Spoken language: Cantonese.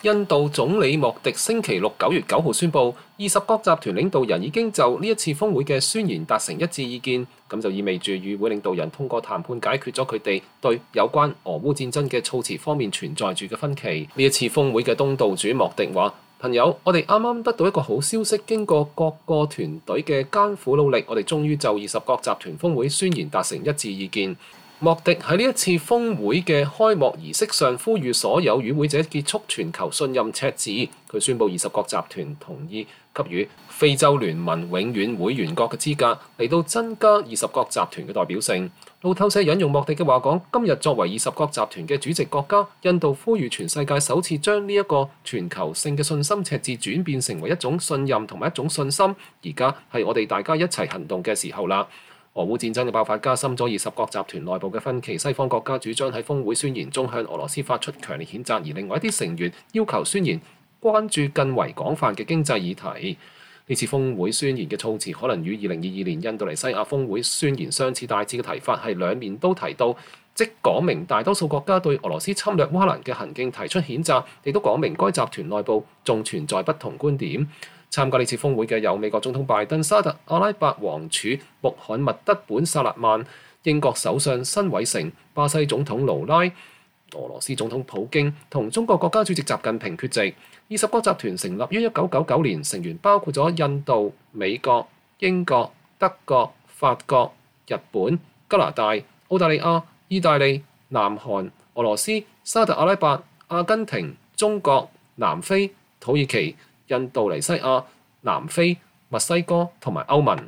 印度總理莫迪星期六9月9號宣布，20國集團領導人已經就呢一次峰會嘅宣言達成一致意見，咁就意味住與會領導人通過談判解決咗佢哋對有關俄烏戰爭嘅措辭方面存在住嘅分歧。呢一次峰會嘅東道主莫迪話：朋友，我哋啱啱得到一個好消息，經過各個團隊嘅艱苦努力，我哋終於就20國集團峰會宣言達成一致意見。莫迪喺呢一次峰會嘅開幕儀式上呼籲所有與會者結束全球信任赤字。佢宣布20國集團同意給予非洲聯盟永遠會員國嘅資格，嚟到增加20國集團嘅代表性。路透社引用莫迪嘅話講：今日作為20國集團嘅主席國家，印度呼籲全世界首次將呢一個全球性嘅信心赤字轉變成為一種信任同埋一種信心。而家係我哋大家一齊行動嘅時候啦。俄烏戰爭嘅爆發加深咗20國集團內部嘅分歧，西方國家主張喺峰會宣言中向俄羅斯發出強烈譴責，而另外一啲成員要求宣言關注更為廣泛嘅經濟議題。呢次峰會宣言嘅措辭可能與2022年印度尼西亞峰會宣言相似，大致嘅提法係兩面都提到，即講明大多數國家對俄羅斯侵略烏克蘭嘅行徑提出譴責，亦都講明該集團內部仲存在不同觀點。參加呢次峰會嘅有美國總統拜登、沙特阿拉伯王儲穆罕默德本薩勒曼、英國首相辛偉誠、巴西總統盧拉、俄羅斯總統普京同中國國家主席習近平缺席。20國集團成立於1999年，成員包括咗印度、美國、英國、德國、法國、日本、加拿大、澳大利亞、意大利、南韓、俄羅斯、沙特阿拉伯、阿根廷、中國、南非、土耳其、印度尼西亞、南非、墨西哥同埋歐盟。